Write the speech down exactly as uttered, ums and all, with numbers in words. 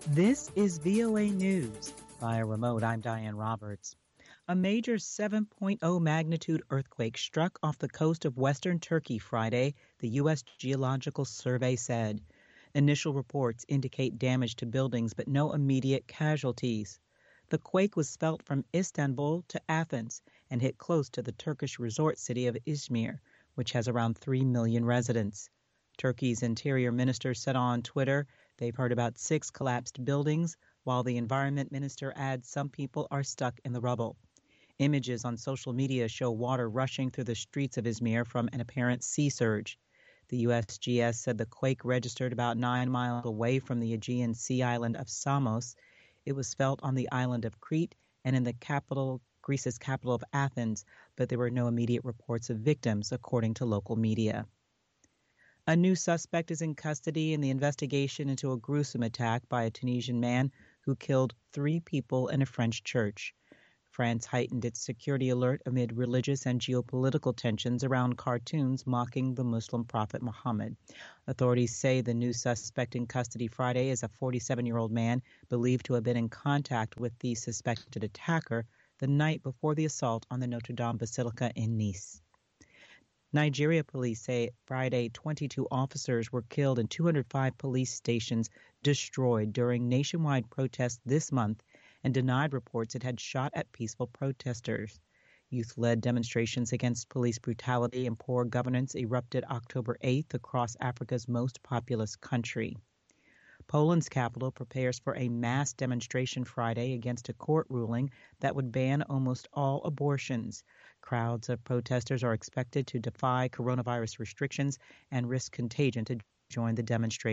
This is V O A News. Via remote, I'm Diane Roberts. A major seven point oh magnitude earthquake struck off the coast of western Turkey Friday, the U S Geological Survey said. Initial reports indicate damage to buildings, but no immediate casualties. The quake was felt from Istanbul to Athens and hit close to the Turkish resort city of Izmir, which has around three million residents. Turkey's interior minister said on Twitter they've heard about six collapsed buildings, while the environment minister adds some people are stuck in the rubble. Images on social media show water rushing through the streets of Izmir from an apparent sea surge. The U S G S said the quake registered about nine miles away from the Aegean Sea island of Samos. It was felt on the island of Crete and in the capital, Greece's capital of Athens, but there were no immediate reports of victims, according to local media. A new suspect is in custody in the investigation into a gruesome attack by a Tunisian man who killed three people in a French church. France heightened its security alert amid religious and geopolitical tensions around cartoons mocking the Muslim prophet Muhammad. Authorities say the new suspect in custody Friday is a forty-seven-year-old man believed to have been in contact with the suspected attacker the night before the assault on the Notre Dame Basilica in Nice. Nigeria police say Friday twenty-two officers were killed and two hundred five police stations destroyed during nationwide protests this month and denied reports it had shot at peaceful protesters. Youth-led demonstrations against police brutality and poor governance erupted October eighth across Africa's most populous country. Poland's capital prepares for a mass demonstration Friday against a court ruling that would ban almost all abortions. Crowds of protesters are expected to defy coronavirus restrictions and risk contagion to join the demonstration.